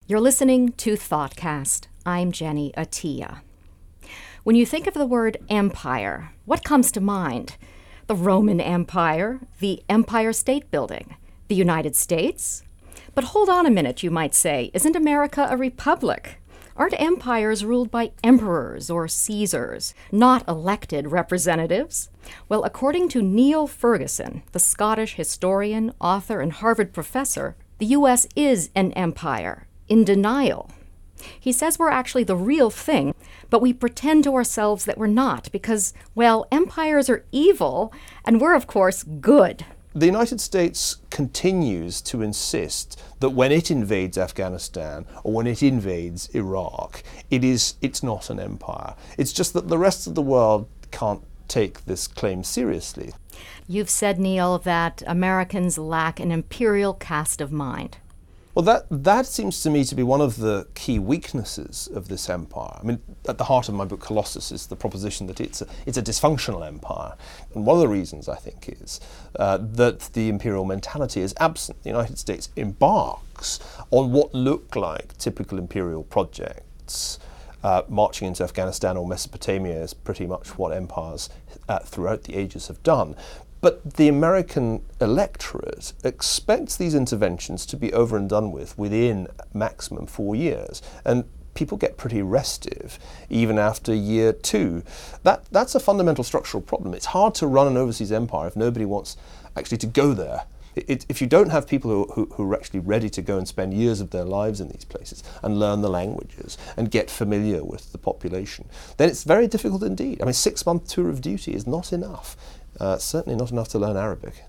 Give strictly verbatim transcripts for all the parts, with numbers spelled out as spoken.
You're listening to Thoughtcast. I'm Jenny Attia. When you think of the word empire, what comes to mind? The Roman Empire, the Empire State Building, the United States? But hold on a minute, you might say. Isn't America a republic? Aren't empires ruled by emperors or Caesars, not elected representatives? Well, according to Niall Ferguson, the Scottish historian, author, and Harvard professor, the U S is an empire, in denial. He says we're actually the real thing, but we pretend to ourselves that we're not because, well, empires are evil, and we're, of course, good. The United States continues to insist that when it invades Afghanistan or when it invades Iraq, it is, it's not an empire. It's just that the rest of the world can't take this claim seriously. You've said, Neil, that Americans lack an imperial cast of mind. Well, that, that seems to me to be one of the key weaknesses of this empire. I mean, at the heart of my book, Colossus, is the proposition that it's a, it's a dysfunctional empire. And one of the reasons, I think, is uh, that the imperial mentality is absent. The United States embarks on what look like typical imperial projects. Uh, marching into Afghanistan or Mesopotamia is pretty much what empires uh, throughout the ages have done. But the American electorate expects these interventions to be over and done with within maximum four years. And people get pretty restive even after year two. That, that's a fundamental structural problem. It's hard to run an overseas empire if nobody wants actually to go there. It, if you don't have people who, who, who are actually ready to go and spend years of their lives in these places and learn the languages and get familiar with the population, then it's very difficult indeed. I mean, six-month tour of duty is not enough. Uh, certainly not enough to learn Arabic.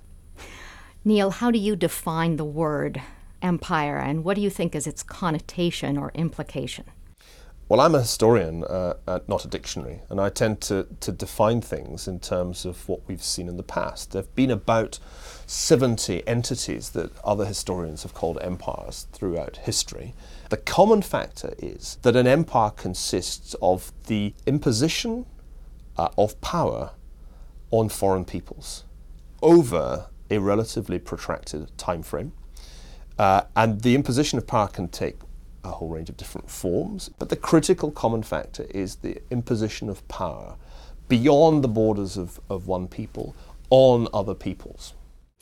Neil, how do you define the word empire, and what do you think is its connotation or implication? Well, I'm a historian, uh, uh, not a dictionary, and I tend to, to define things in terms of what we've seen in the past. There have been about seventy entities that other historians have called empires throughout history. The common factor is that an empire consists of the imposition uh, of power on foreign peoples over a relatively protracted time frame. Uh, and the imposition of power can take a whole range of different forms, but the critical common factor is the imposition of power beyond the borders of, of one people on other peoples.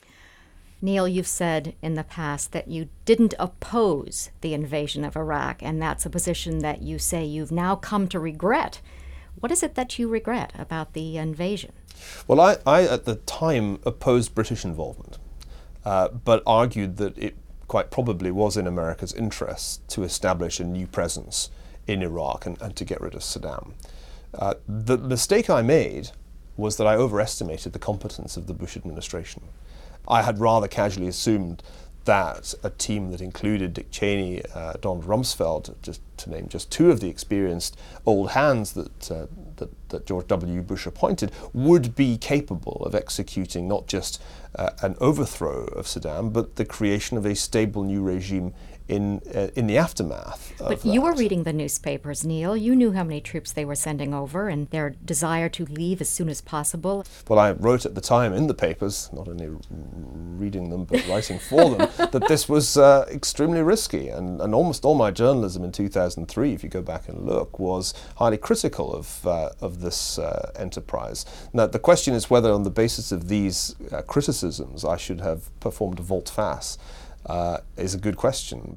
Neil, you've said in the past that you didn't oppose the invasion of Iraq, and that's a position that you say you've now come to regret. What is it that you regret about the invasion? Well, I, I at the time opposed British involvement, uh, but argued that it quite probably was in America's interest to establish a new presence in Iraq and, and to get rid of Saddam. Uh, the mistake I made was that I overestimated the competence of the Bush administration. I had rather casually assumed that a team that included Dick Cheney, uh, Donald Rumsfeld, just to name just two of the experienced old hands that, uh, that, that George W. Bush appointed, would be capable of executing not just uh, an overthrow of Saddam, but the creation of a stable new regime in uh, in the aftermath of But that. You were reading the newspapers, Neil. You knew how many troops they were sending over and their desire to leave as soon as possible. Well, I wrote at the time in the papers, not only r- reading them but writing for them, that this was uh, extremely risky. And, and almost all my journalism in two thousand three, if you go back and look, was highly critical of uh, of this uh, enterprise. Now, the question is whether on the basis of these uh, criticisms I should have performed a volte-face. Uh, is a good question.